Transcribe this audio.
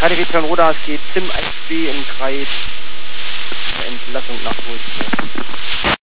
Kategorie Roda, es geht Tim 1B im Kreis. Entlassung nach Wolfsburg.